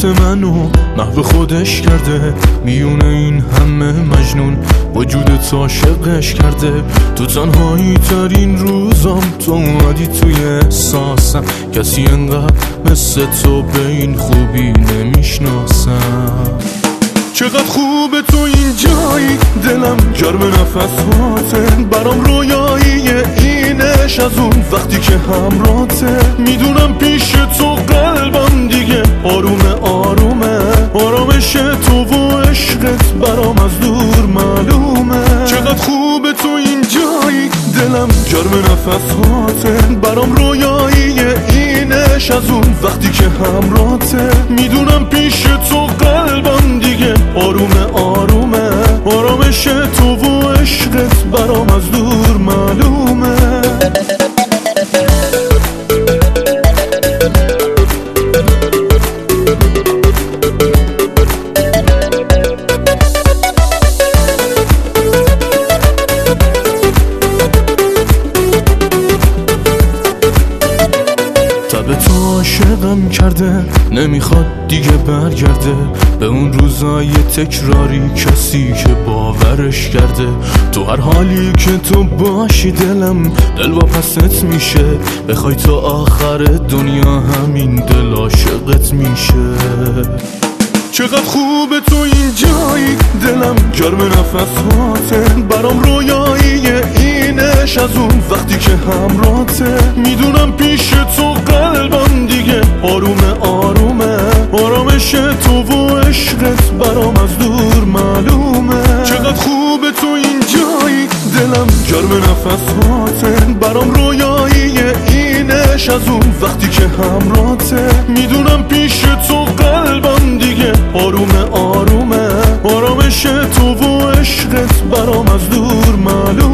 حقیقت منو محو خودش کرده، میونه این همه مجنون وجودت عاشقش کرده. تو تنهایی ترین روزم تو اومدی توی احساسم، کسی انقدر مثل تو به این خوبی نمیشناسم. چقدر خوبه تو این جایی، دلم گرم نفساته، برام رویاییه اینش از اون وقتی که همراته. میدونم پیش تو قلبم دیگه آرومه آرومه، آرامش تو و عشقت برام از دور معلومه. چقدر خوبه تو این جایی، دلم گرم نفساته، برام رویاییه اینش از اون وقتی که همراته. میدونم پیش تو قلبم دیگه آرومه آرومه، آرامش تو و عشقت برام از دور معلومه. به تو عاشقم کرده، نمیخواد دیگه برگرده به اون روزای تکراری، کسی که باورش کرده. تو هر حالی که تو باشی دلم دل واپست میشه، بخوای تا آخر دنیا همین دل عاشقت میشه. چقدر خوبه تو این جایی، دلم گرم نفساته، برام رویاییه اینش از اون وقتی که همراته. میدونم پیش تو قلبم دیگه آرومه آرومه، آرامش تو و عشقت برام از دور معلومه. چقدر خوبه تو این جایی، دلم گرم نفساته، برام رویاییه اینش از اون وقتی که همراته. میدونم پیش تو قلبم دیگه آرومه آرومه، آرامش تو و عشقت برام از دور معلومه.